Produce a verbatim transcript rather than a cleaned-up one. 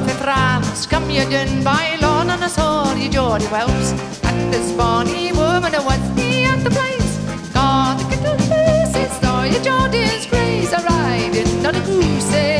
for France, come you done by lawn and a sword, you Geordie whelps. And this bonny woman who wants me at the place. God, the little faces, though you Geordie's grace are riding on a goose.